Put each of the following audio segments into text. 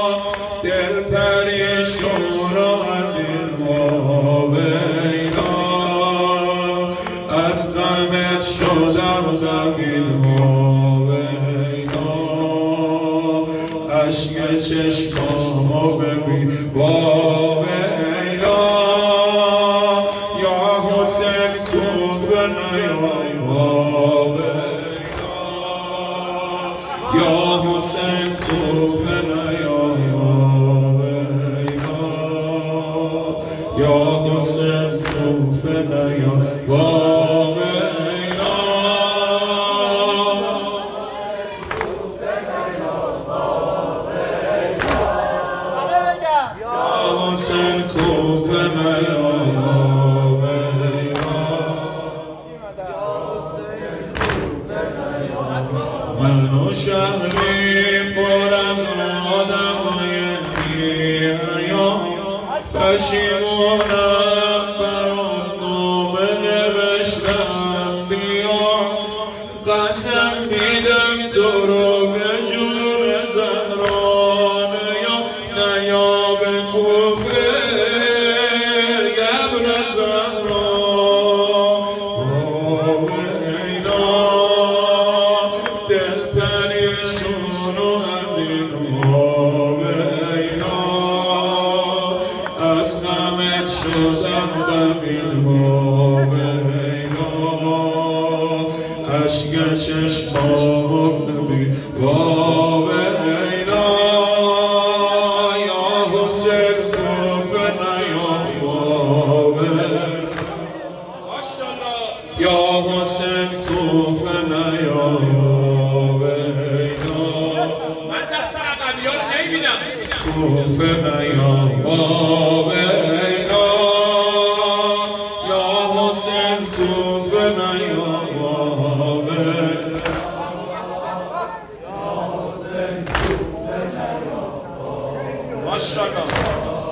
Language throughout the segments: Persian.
دل پریشان از این ماویلا، از غمت شدم غمین ماویلا، عشق چشمامو ببین واویلا، یا حسین کوفه نیا واویلا، یا حسین کوفه نیا واویلا، یا حسین کوفه نیا واویلا. حسین کوفه نیا واویلا، من و شهری پر از آدمای بی‌حیا، پشیمونم برات نامه نوشتم بیا، قسم میدم تو رو به جون زهرا نیا به کوفه ابن زهرا واویلا، دل پریشان از این واویلا، از غمت شدم غمین واویلا، عشق چشمامو ببین واویلا، یا حسین کوفه نیا واویلا، من دست عقبی ها رو نمیبینم. کوفه نیا واویلا، یا حسین کوفه نیا واویلا، ماشاءالله.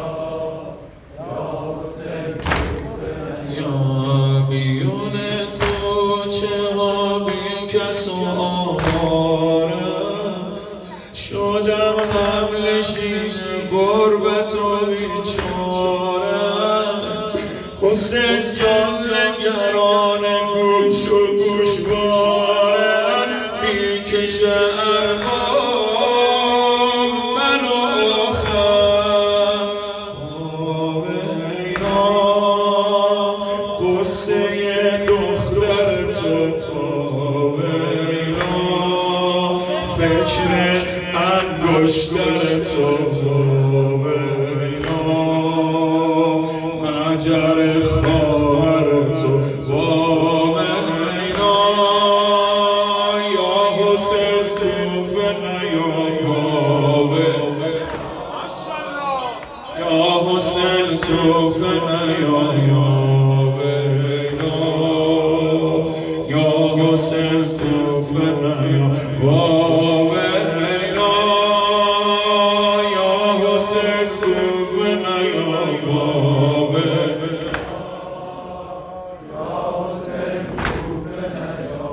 بیون کوچه ها بی کس و آواره، شدم حمل شیر غربت و بیچاره، حسین جان نگران گوش و گوشواره، میکشه ارباب من و آخر واویلا، قصه دختر تو واویلا، فکر انگشتر تو واویلا، مجر خواهر تو واویلا، یا حسین کوفه نیا واویلا، یا حسین کوفه نیا واویلا، یا حسین کوفه نیا واویلا، یا حسین کوفه نیا واویلا، یا حسین کوفه نیا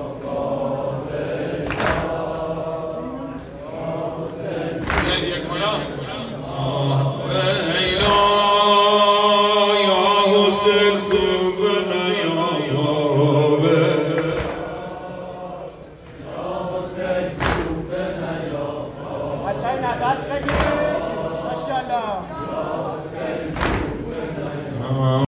قشنگ نفس بگیر ماشاءالله.